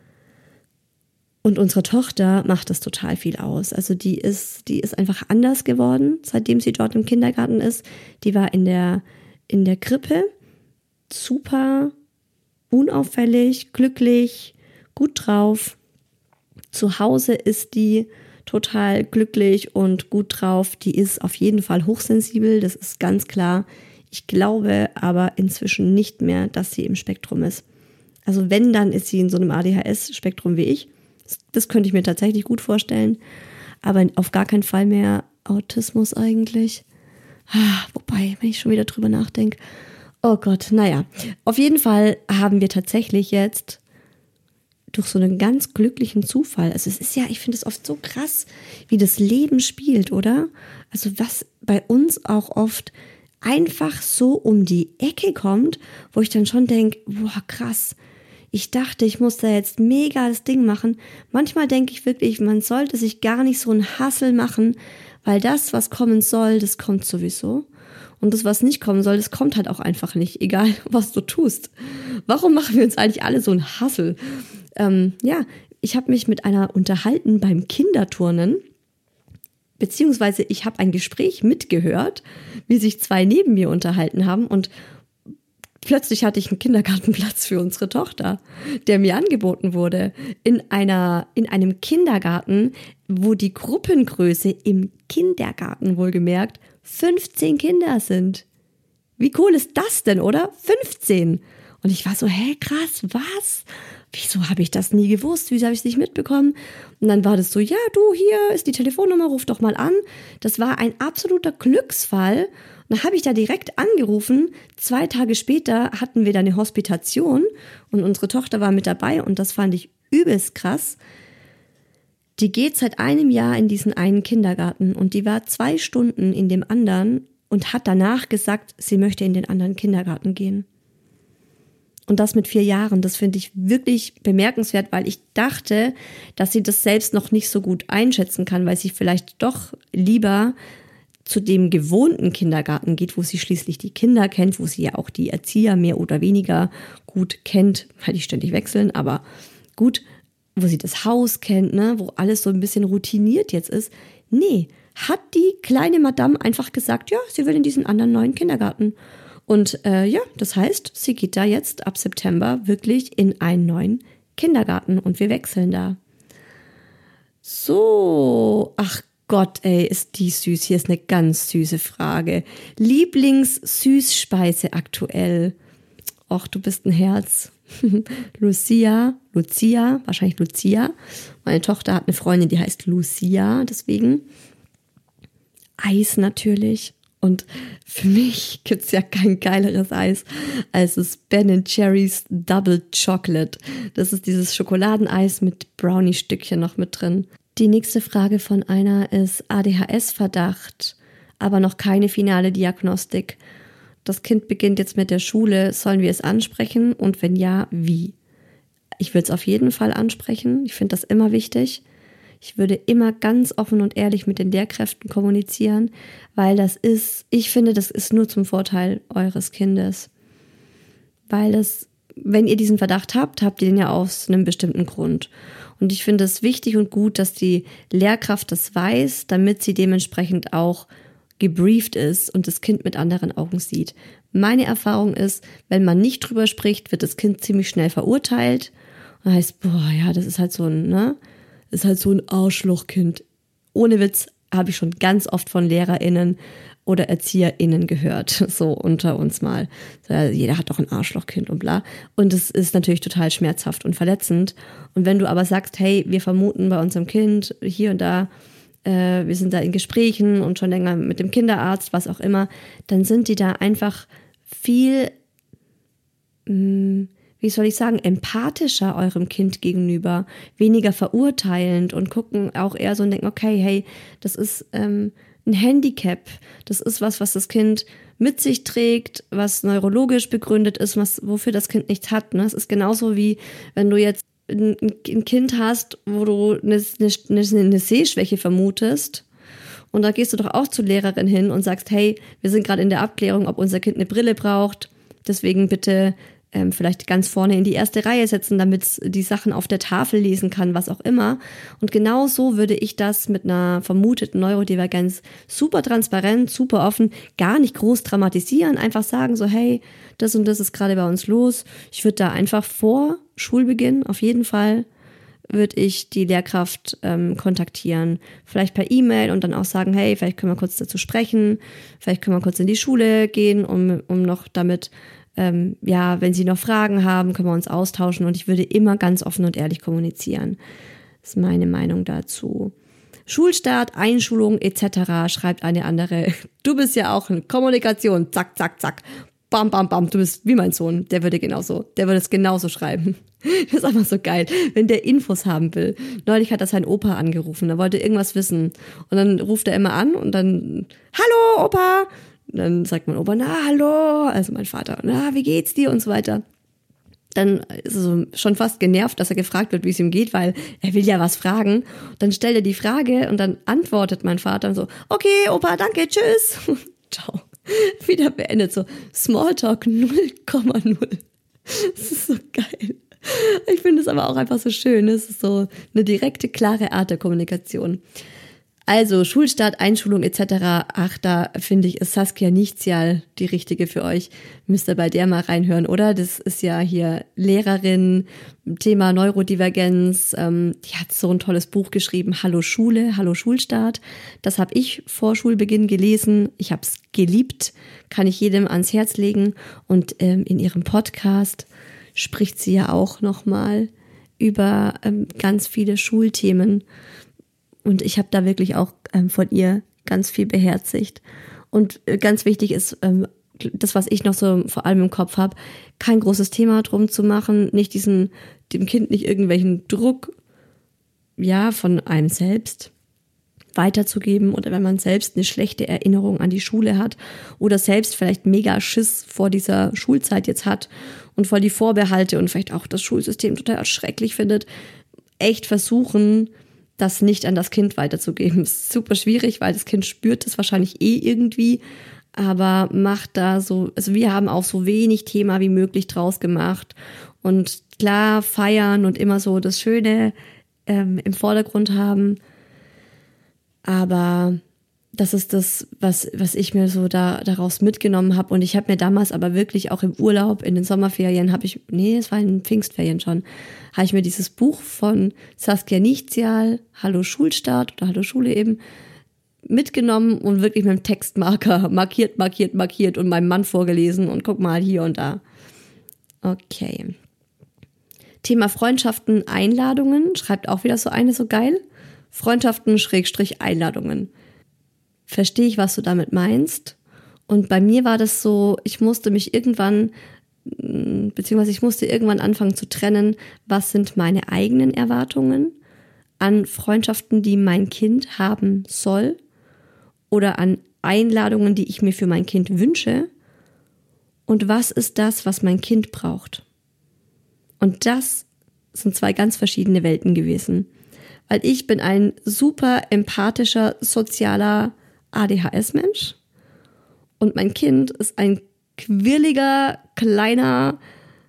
Und unsere Tochter macht das total viel aus. Also die ist, die ist einfach anders geworden, seitdem sie dort im Kindergarten ist. Die war in der, in der Krippe super unauffällig, glücklich, gut drauf. Zu Hause ist die total glücklich und gut drauf. Die ist auf jeden Fall hochsensibel, das ist ganz klar. Ich glaube aber inzwischen nicht mehr, dass sie im Spektrum ist. Also wenn, dann ist sie in so einem A D H S-Spektrum wie ich. Das könnte ich mir tatsächlich gut vorstellen, aber auf gar keinen Fall mehr Autismus eigentlich. Ah, wobei, wenn ich schon wieder drüber nachdenke, oh Gott, naja. Auf jeden Fall haben wir tatsächlich jetzt durch so einen ganz glücklichen Zufall, also es ist ja, ich finde es oft so krass, wie das Leben spielt, oder? Also was bei uns auch oft einfach so um die Ecke kommt, wo ich dann schon denke, boah, krass. Ich dachte, ich muss da jetzt mega das Ding machen. Manchmal denke ich wirklich, man sollte sich gar nicht so einen Hassel machen, weil das, was kommen soll, das kommt sowieso. Und das, was nicht kommen soll, das kommt halt auch einfach nicht, egal was du tust. Warum machen wir uns eigentlich alle so einen Hassel? Ähm, ja, ich habe mich mit einer unterhalten beim Kinderturnen, beziehungsweise ich habe ein Gespräch mitgehört, wie sich zwei neben mir unterhalten haben und plötzlich hatte ich einen Kindergartenplatz für unsere Tochter, der mir angeboten wurde. In einer, in einem Kindergarten, wo die Gruppengröße im Kindergarten wohlgemerkt fünfzehn Kinder sind. Wie cool ist das denn, oder? fünfzehn. Und ich war so, hä, krass, was? Wieso habe ich das nie gewusst? Wieso habe ich es nicht mitbekommen? Und dann war das so, ja, du, hier ist die Telefonnummer, ruf doch mal an. Das war ein absoluter Glücksfall. Und dann habe ich da direkt angerufen. Zwei Tage später hatten wir da eine Hospitation und unsere Tochter war mit dabei und das fand ich übelst krass. Die geht seit einem Jahr in diesen einen Kindergarten und die war zwei Stunden in dem anderen und hat danach gesagt, sie möchte in den anderen Kindergarten gehen. Und das mit vier Jahren, das finde ich wirklich bemerkenswert, weil ich dachte, dass sie das selbst noch nicht so gut einschätzen kann, weil sie vielleicht doch lieber zu dem gewohnten Kindergarten geht, wo sie schließlich die Kinder kennt, wo sie ja auch die Erzieher mehr oder weniger gut kennt, weil die ständig wechseln, aber gut, wo sie das Haus kennt, ne, wo alles so ein bisschen routiniert jetzt ist. Nee, hat die kleine Madame einfach gesagt, ja, sie will in diesen anderen neuen Kindergarten. Und äh, ja, das heißt, sie geht da jetzt ab September wirklich in einen neuen Kindergarten und wir wechseln da. So, ach Gott, ey, ist die süß. Hier ist eine ganz süße Frage. Lieblings-Süßspeise aktuell? Och, du bist ein Herz. Lucia, Lucia, wahrscheinlich Lucia. Meine Tochter hat eine Freundin, die heißt Lucia, deswegen. Eis natürlich. Und für mich gibt's ja kein geileres Eis als das Ben and Jerry's Double Chocolate. Das ist dieses Schokoladeneis mit Brownie-Stückchen noch mit drin. Die nächste Frage von einer ist A D H S-Verdacht, aber noch keine finale Diagnostik. Das Kind beginnt jetzt mit der Schule. Sollen wir es ansprechen? Und wenn ja, wie? Ich würde es auf jeden Fall ansprechen. Ich finde das immer wichtig. Ich würde immer ganz offen und ehrlich mit den Lehrkräften kommunizieren, weil das ist, ich finde, das ist nur zum Vorteil eures Kindes. Weil das wenn ihr diesen Verdacht habt, habt ihr den ja aus einem bestimmten Grund. Und ich finde es wichtig und gut, dass die Lehrkraft das weiß, damit sie dementsprechend auch gebrieft ist und das Kind mit anderen Augen sieht. Meine Erfahrung ist, wenn man nicht drüber spricht, wird das Kind ziemlich schnell verurteilt. Und heißt, boah, ja, das ist halt so ein, ne, das ist halt so ein Arschlochkind. Ohne Witz habe ich schon ganz oft von LehrerInnen oder ErzieherInnen gehört, so unter uns mal. Jeder hat doch ein Arschlochkind und bla. Und es ist natürlich total schmerzhaft und verletzend. Und wenn du aber sagst, hey, wir vermuten bei unserem Kind hier und da, äh, wir sind da in Gesprächen und schon länger mit dem Kinderarzt, was auch immer, dann sind die da einfach viel, mh, wie soll ich sagen, empathischer eurem Kind gegenüber, weniger verurteilend und gucken auch eher so und denken, okay, hey, das ist ähm, ein Handicap, das ist was, was das Kind mit sich trägt, was neurologisch begründet ist, was, wofür das Kind nichts hat. Ne? Es ist genauso wie, wenn du jetzt ein, ein Kind hast, wo du eine, eine, eine Sehschwäche vermutest und da gehst du doch auch zur Lehrerin hin und sagst, hey, wir sind gerade in der Abklärung, ob unser Kind eine Brille braucht, deswegen bitte ähm, vielleicht ganz vorne in die erste Reihe setzen, damit es die Sachen auf der Tafel lesen kann, was auch immer. Und genau so würde ich das mit einer vermuteten Neurodivergenz super transparent, super offen, gar nicht groß dramatisieren, einfach sagen so, hey, das und das ist gerade bei uns los. Ich würde da einfach vor Schulbeginn auf jeden Fall würde ich die Lehrkraft ähm, kontaktieren, vielleicht per E-Mail und dann auch sagen, hey, vielleicht können wir kurz dazu sprechen, vielleicht können wir kurz in die Schule gehen, um, um noch damit Ähm, ja, wenn Sie noch Fragen haben, können wir uns austauschen und ich würde immer ganz offen und ehrlich kommunizieren. Das ist meine Meinung dazu. Schulstart, Einschulung et cetera schreibt eine andere. Du bist ja auch in Kommunikation, zack, zack, zack, bam, bam, bam, du bist wie mein Sohn, der würde genauso, der würde es genauso schreiben. Das ist einfach so geil, wenn der Infos haben will. Neulich hat er seinen Opa angerufen, er wollte irgendwas wissen und dann ruft er immer an und dann, hallo Opa, dann sagt mein Opa, na, hallo, also mein Vater, na, wie geht's dir und so weiter. Dann ist er so schon fast genervt, dass er gefragt wird, wie es ihm geht, weil er will ja was fragen. Dann stellt er die Frage und dann antwortet mein Vater so, okay, Opa, danke, tschüss. Ciao. Wieder beendet, so Smalltalk null Komma null. Das ist so geil. Ich finde es aber auch einfach so schön. Es ist so eine direkte, klare Art der Kommunikation. Also Schulstart, Einschulung et cetera. Ach, da finde ich, ist Saskia Nichtsial die richtige für euch. Müsst ihr bei der mal reinhören, oder? Das ist ja hier Lehrerin, Thema Neurodivergenz. Ähm, die hat so ein tolles Buch geschrieben, Hallo Schule, Hallo Schulstart. Das habe ich vor Schulbeginn gelesen. Ich habe es geliebt, kann ich jedem ans Herz legen. Und ähm, in ihrem Podcast spricht sie ja auch nochmal über ähm, ganz viele Schulthemen. Und ich habe da wirklich auch ähm, von ihr ganz viel beherzigt. Und äh, ganz wichtig ist, ähm, das, was ich noch so vor allem im Kopf habe, kein großes Thema drum zu machen, nicht diesen, dem Kind nicht irgendwelchen Druck, ja, von einem selbst weiterzugeben oder wenn man selbst eine schlechte Erinnerung an die Schule hat oder selbst vielleicht mega Schiss vor dieser Schulzeit jetzt hat und voll die Vorbehalte und vielleicht auch das Schulsystem total schrecklich findet, echt versuchen, das nicht an das Kind weiterzugeben. Das ist super schwierig, weil das Kind spürt das wahrscheinlich eh irgendwie, aber macht da so, also wir haben auch so wenig Thema wie möglich draus gemacht und klar feiern und immer so das Schöne ähm, im Vordergrund haben, aber das ist das, was was ich mir so da daraus mitgenommen habe und ich habe mir damals aber wirklich auch im Urlaub, in den Sommerferien habe ich, nee, es war in den Pfingstferien schon, habe ich mir dieses Buch von Saskia Nichtsial, Hallo Schulstart oder Hallo Schule eben, mitgenommen und wirklich mit dem Textmarker markiert, markiert, markiert und meinem Mann vorgelesen und guck mal hier und da. Okay. Thema Freundschaften, Einladungen, schreibt auch wieder so eine, so geil. Freundschaften, Schrägstrich, Einladungen. Verstehe ich, was du damit meinst. Und bei mir war das so, ich musste mich irgendwann, beziehungsweise ich musste irgendwann anfangen zu trennen, was sind meine eigenen Erwartungen an Freundschaften, die mein Kind haben soll oder an Einladungen, die ich mir für mein Kind wünsche und was ist das, was mein Kind braucht. Und das sind zwei ganz verschiedene Welten gewesen, weil ich bin ein super empathischer, sozialer A D H S-Mensch und mein Kind ist ein quirliger, kleiner,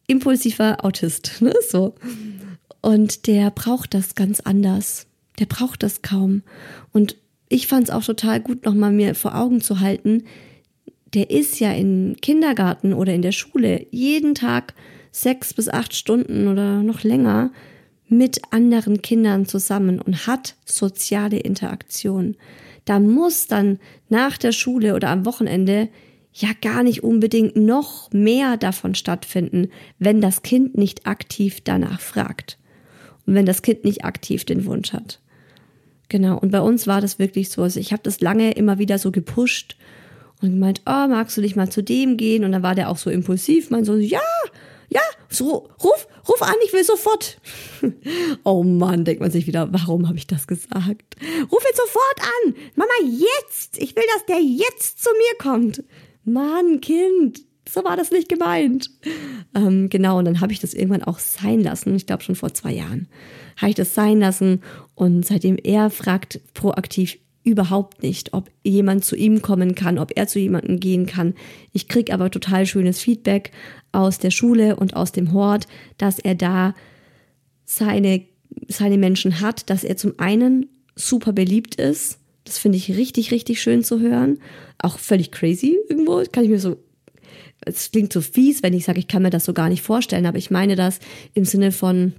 impulsiver Autist, ne, so. Und der braucht das ganz anders. Der braucht das kaum. Und ich fand es auch total gut, nochmal mir vor Augen zu halten, der ist ja im Kindergarten oder in der Schule jeden Tag sechs bis acht Stunden oder noch länger mit anderen Kindern zusammen und hat soziale Interaktion. Da muss dann nach der Schule oder am Wochenende ja gar nicht unbedingt noch mehr davon stattfinden, wenn das Kind nicht aktiv danach fragt und wenn das Kind nicht aktiv den Wunsch hat. Genau, und bei uns war das wirklich so. Also ich habe das lange immer wieder so gepusht und gemeint, oh, magst du nicht mal zu dem gehen? Und dann war der auch so impulsiv, mein Sohn, ja, ja, so, ruf, ruf an, ich will sofort. Oh Mann, denkt man sich wieder, warum habe ich das gesagt? Ruf ihn sofort an, Mama, jetzt, ich will, dass der jetzt zu mir kommt. Mann, Kind, so war das nicht gemeint. Ähm, genau, und dann habe ich das irgendwann auch sein lassen, ich glaube schon vor zwei Jahren, habe ich das sein lassen und seitdem er fragt proaktiv überhaupt nicht, ob jemand zu ihm kommen kann, ob er zu jemandem gehen kann. Ich kriege aber total schönes Feedback aus der Schule und aus dem Hort, dass er da seine, seine Menschen hat, dass er zum einen super beliebt ist. Das finde ich richtig, richtig schön zu hören. Auch völlig crazy irgendwo. Kann ich mir so, es klingt so fies, wenn ich sage, ich kann mir das so gar nicht vorstellen, aber ich meine das im Sinne von,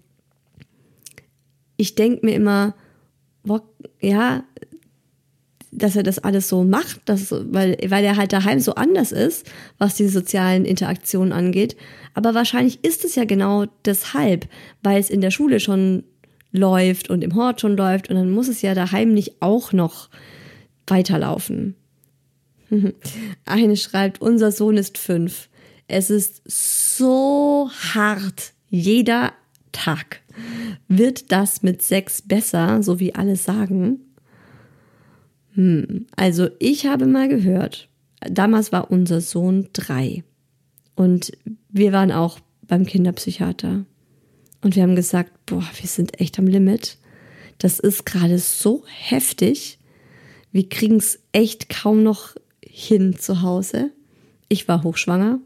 ich denke mir immer, boah, ja, dass er das alles so macht, dass, weil, weil er halt daheim so anders ist, was die sozialen Interaktionen angeht. Aber wahrscheinlich ist es ja genau deshalb, weil es in der Schule schon läuft und im Hort schon läuft und dann muss es ja daheim nicht auch noch weiterlaufen. Eine schreibt, unser Sohn ist fünf. Es ist so hart, jeder Tag. Wird das mit sechs besser, so wie alle sagen? Hm, also ich habe mal gehört, damals war unser Sohn drei und wir waren auch beim Kinderpsychiater und wir haben gesagt, boah, wir sind echt am Limit. Das ist gerade so heftig. Wir kriegen es echt kaum noch hin zu Hause. Ich war hochschwanger.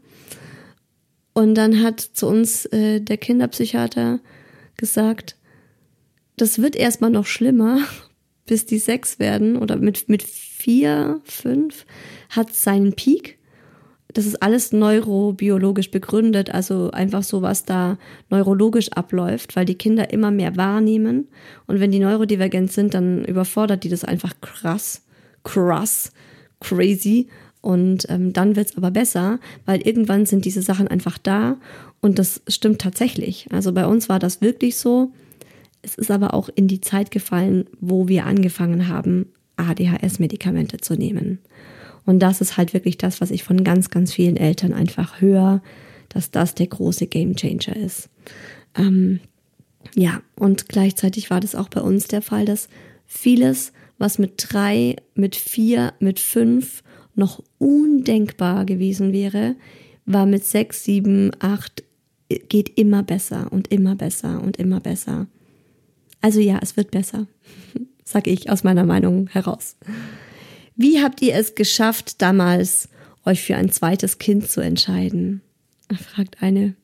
Und dann hat zu uns äh, der Kinderpsychiater gesagt, das wird erstmal noch schlimmer, bis die sechs werden oder mit, mit vier, fünf hat seinen Peak. Das ist alles neurobiologisch begründet, also einfach so, was da neurologisch abläuft, weil die Kinder immer mehr wahrnehmen und wenn die neurodivergent sind, dann überfordert die das einfach krass, krass, crazy und ähm, dann wird's aber besser, weil irgendwann sind diese Sachen einfach da und das stimmt tatsächlich. Also bei uns war das wirklich so. Es ist aber auch in die Zeit gefallen, wo wir angefangen haben, A D H S-Medikamente zu nehmen. Und das ist halt wirklich das, was ich von ganz, ganz vielen Eltern einfach höre, dass das der große Gamechanger ist. Ähm, ja, und gleichzeitig war das auch bei uns der Fall, dass vieles, was mit drei, mit vier, mit fünf noch undenkbar gewesen wäre, war mit sechs, sieben, acht, geht immer besser und immer besser und immer besser. Also ja, es wird besser, sage ich aus meiner Meinung heraus. Wie habt ihr es geschafft, damals euch für ein zweites Kind zu entscheiden? Fragt eine.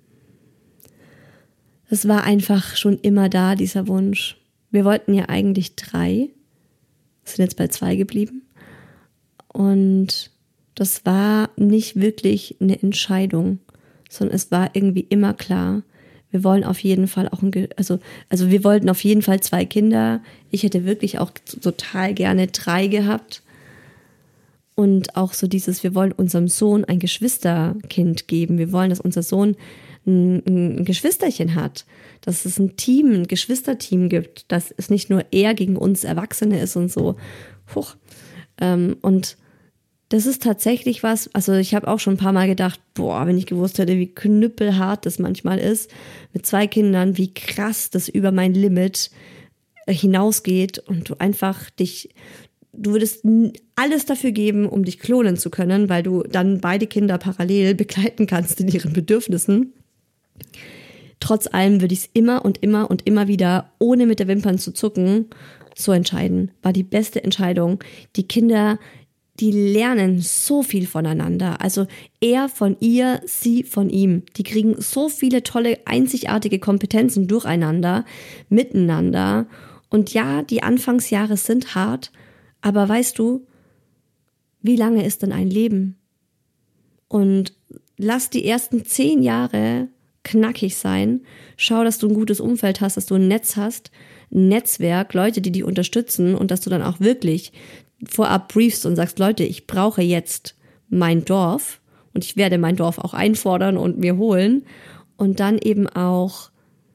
Es war einfach schon immer da, dieser Wunsch. Wir wollten ja eigentlich drei, sind jetzt bei zwei geblieben. Und das war nicht wirklich eine Entscheidung, sondern es war irgendwie immer klar, wir wollen auf jeden Fall auch ein, Ge- also, also wir wollten auf jeden Fall zwei Kinder. Ich hätte wirklich auch total gerne drei gehabt. Und auch so dieses, wir wollen unserem Sohn ein Geschwisterkind geben. Wir wollen, dass unser Sohn ein, ein Geschwisterchen hat. Dass es ein Team, ein Geschwisterteam gibt. Dass es nicht nur er gegen uns Erwachsene ist und so. Huch. Ähm, und das ist tatsächlich was, also ich habe auch schon ein paar Mal gedacht, boah, wenn ich gewusst hätte, wie knüppelhart das manchmal ist, mit zwei Kindern, wie krass das über mein Limit hinausgeht und du einfach dich, du würdest alles dafür geben, um dich klonen zu können, weil du dann beide Kinder parallel begleiten kannst in ihren Bedürfnissen. Trotz allem würde ich es immer und immer und immer wieder, ohne mit der Wimpern zu zucken, so entscheiden. War die beste Entscheidung. Die Kinder die lernen so viel voneinander. Also er von ihr, sie von ihm. Die kriegen so viele tolle, einzigartige Kompetenzen durcheinander, miteinander. Und ja, die Anfangsjahre sind hart, aber weißt du, wie lange ist denn ein Leben? Und lass die ersten zehn Jahre knackig sein. Schau, dass du ein gutes Umfeld hast, dass du ein Netz hast, ein Netzwerk, Leute, die dich unterstützen und dass du dann auch wirklich vorab briefst und sagst, Leute, ich brauche jetzt mein Dorf und ich werde mein Dorf auch einfordern und mir holen und dann eben auch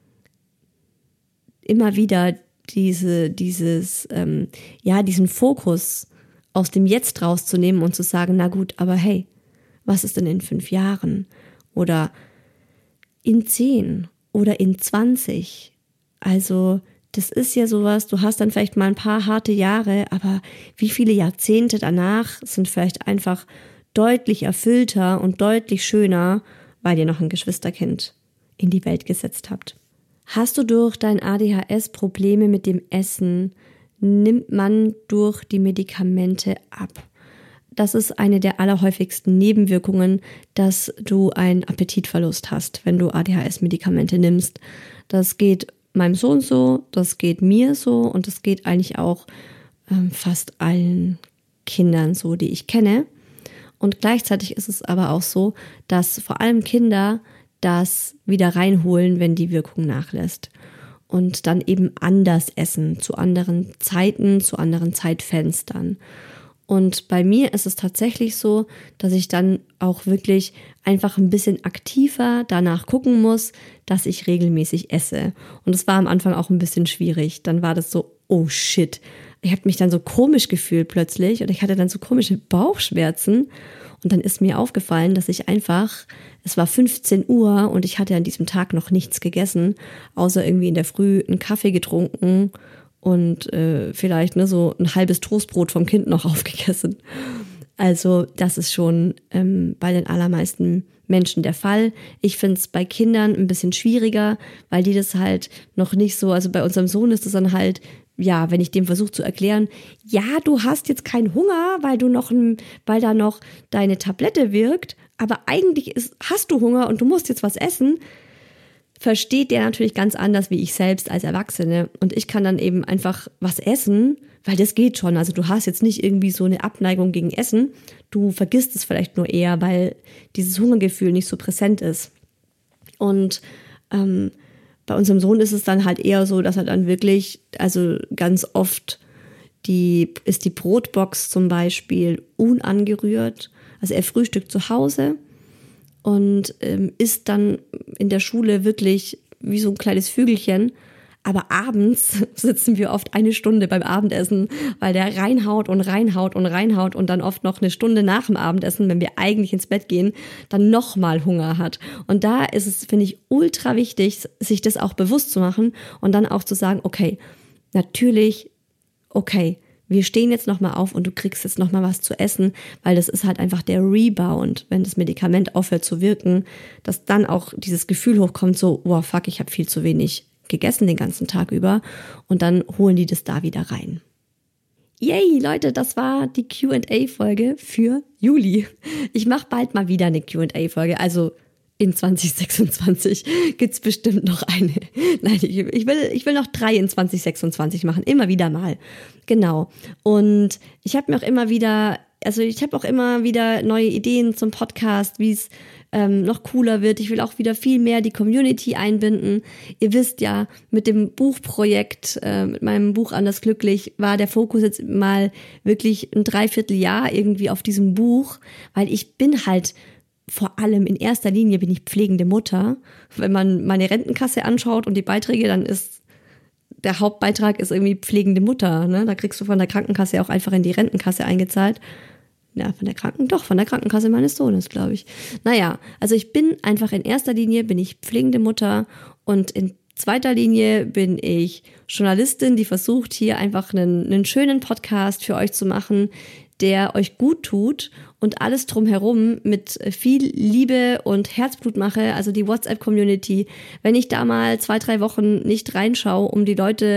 immer wieder diese, dieses, ähm, ja, diesen Fokus aus dem Jetzt rauszunehmen und zu sagen, na gut, aber hey, was ist denn in fünf Jahren oder in zehn oder in zwanzig? Also das ist ja sowas, du hast dann vielleicht mal ein paar harte Jahre, aber wie viele Jahrzehnte danach sind vielleicht einfach deutlich erfüllter und deutlich schöner, weil ihr noch ein Geschwisterkind in die Welt gesetzt habt. Hast du durch dein A D H S Probleme mit dem Essen, nimmt man durch die Medikamente ab. Das ist eine der allerhäufigsten Nebenwirkungen, dass du einen Appetitverlust hast, wenn du A D H S-Medikamente nimmst. Das geht meinem Sohn so, das geht mir so und das geht eigentlich auch ähm, fast allen Kindern so, die ich kenne. Und gleichzeitig ist es aber auch so, dass vor allem Kinder das wieder reinholen, wenn die Wirkung nachlässt. Und dann eben anders essen, zu anderen Zeiten, zu anderen Zeitfenstern. Und bei mir ist es tatsächlich so, dass ich dann auch wirklich einfach ein bisschen aktiver danach gucken muss, dass ich regelmäßig esse. Und es war am Anfang auch ein bisschen schwierig. Dann war das so, oh shit. Ich habe mich dann so komisch gefühlt plötzlich und ich hatte dann so komische Bauchschmerzen. Und dann ist mir aufgefallen, dass ich einfach, es war fünfzehn Uhr und ich hatte an diesem Tag noch nichts gegessen, außer irgendwie in der Früh einen Kaffee getrunken und äh, vielleicht ne, so ein halbes Toastbrot vom Kind noch aufgegessen. Also das ist schon ähm, bei den allermeisten Menschen der Fall. Ich finde es bei Kindern ein bisschen schwieriger, weil die das halt noch nicht so, also bei unserem Sohn ist es dann halt, ja, wenn ich dem versuche zu erklären, ja, du hast jetzt keinen Hunger, weil du noch, ein, weil da noch deine Tablette wirkt, aber eigentlich ist, hast du Hunger und du musst jetzt was essen, versteht der natürlich ganz anders wie ich selbst als Erwachsene. Und ich kann dann eben einfach was essen, weil das geht schon. Also du hast jetzt nicht irgendwie so eine Abneigung gegen Essen. Du vergisst es vielleicht nur eher, weil dieses Hungergefühl nicht so präsent ist. Und ähm, bei unserem Sohn ist es dann halt eher so, dass er dann wirklich, also ganz oft die, ist die Brotbox zum Beispiel unangerührt. Also er frühstückt zu Hause und ähm, isst dann in der Schule wirklich wie so ein kleines Vögelchen. Aber abends sitzen wir oft eine Stunde beim Abendessen, weil der reinhaut und reinhaut und reinhaut und dann oft noch eine Stunde nach dem Abendessen, wenn wir eigentlich ins Bett gehen, dann nochmal Hunger hat. Und da ist es, finde ich, ultra wichtig, sich das auch bewusst zu machen und dann auch zu sagen, okay, natürlich, okay, wir stehen jetzt nochmal auf und du kriegst jetzt nochmal was zu essen, weil das ist halt einfach der Rebound, wenn das Medikament aufhört zu wirken, dass dann auch dieses Gefühl hochkommt, so, wow, fuck, ich habe viel zu wenig gegessen den ganzen Tag über und dann holen die das da wieder rein. Yay, Leute, das war die Q and A-Folge für Juli. Ich mache bald mal wieder eine Q and A-Folge, also in zwanzig sechsundzwanzig gibt's bestimmt noch eine. Nein, ich, ich will ich will noch drei in zwanzig sechsundzwanzig machen, immer wieder mal. Genau. Und ich habe mir auch immer wieder, also ich habe auch immer wieder neue Ideen zum Podcast, wie es ähm, noch cooler wird. Ich will auch wieder viel mehr die Community einbinden. Ihr wisst ja, mit dem Buchprojekt, äh, mit meinem Buch Anders Glücklich, war der Fokus jetzt mal wirklich ein Dreivierteljahr irgendwie auf diesem Buch, weil ich bin halt vor allem in erster Linie bin ich pflegende Mutter. Wenn man meine Rentenkasse anschaut und die Beiträge, dann ist der Hauptbeitrag ist irgendwie pflegende Mutter. Ne? Da kriegst du von der Krankenkasse auch einfach in die Rentenkasse eingezahlt. Ja, von der Kranken, doch, von der Krankenkasse meines Sohnes, glaube ich. Naja, also ich bin einfach in erster Linie bin ich pflegende Mutter und in zweiter Linie bin ich Journalistin, die versucht, hier einfach einen, einen schönen Podcast für euch zu machen, der euch gut tut und alles drumherum mit viel Liebe und Herzblut mache, also die WhatsApp-Community. Wenn ich da mal zwei, drei Wochen nicht reinschaue, um die Leute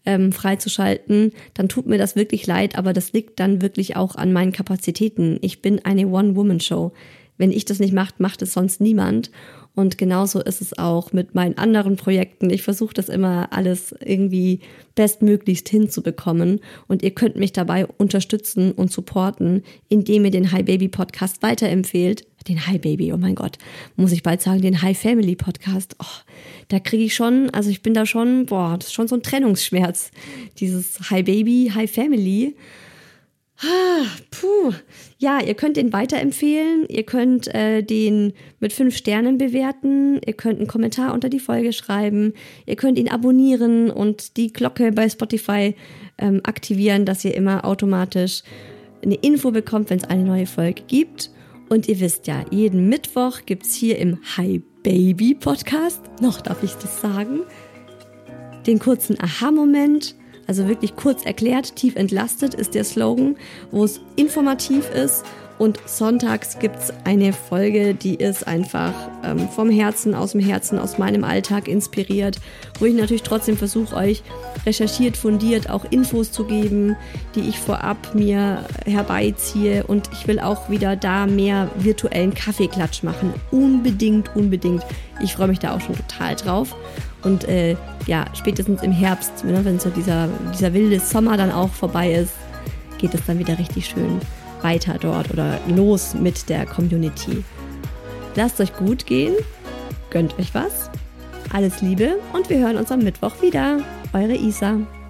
ähm, freizuschalten, dann tut mir das wirklich leid, aber das liegt dann wirklich auch an meinen Kapazitäten. Ich bin eine One-Woman-Show. Wenn ich das nicht mache, macht es sonst niemand. Und genauso ist es auch mit meinen anderen Projekten. Ich versuche das immer alles irgendwie bestmöglichst hinzubekommen. Und ihr könnt mich dabei unterstützen und supporten, indem ihr den Hi Baby Podcast weiterempfehlt. Den Hi Baby, oh mein Gott, muss ich bald sagen, den Hi Family Podcast. Oh, da kriege ich schon, also ich bin da schon, boah, das ist schon so ein Trennungsschmerz. Dieses Hi Baby, Hi Family. Ah, puh. Ja, ihr könnt den weiterempfehlen, ihr könnt äh, den mit fünf Sternen bewerten, ihr könnt einen Kommentar unter die Folge schreiben, ihr könnt ihn abonnieren und die Glocke bei Spotify ähm, aktivieren, dass ihr immer automatisch eine Info bekommt, wenn es eine neue Folge gibt. Und ihr wisst ja, jeden Mittwoch gibt's hier im Hi Baby Podcast, noch darf ich das sagen, den kurzen Aha-Moment. Also wirklich kurz erklärt, tief entlastet ist der Slogan, wo es informativ ist. Und sonntags gibt es eine Folge, die ist einfach ähm, vom Herzen, aus dem Herzen, aus meinem Alltag inspiriert, wo ich natürlich trotzdem versuche, euch recherchiert, fundiert auch Infos zu geben, die ich vorab mir herbeiziehe. Und ich will auch wieder da mehr virtuellen Kaffeeklatsch machen. Unbedingt, unbedingt. Ich freue mich da auch schon total drauf. Und äh, ja, spätestens im Herbst, ne, wenn so dieser, dieser wilde Sommer dann auch vorbei ist, geht es dann wieder richtig schön weiter dort oder los mit der Community. Lasst euch gut gehen, gönnt euch was, alles Liebe und wir hören uns am Mittwoch wieder. Eure Isa.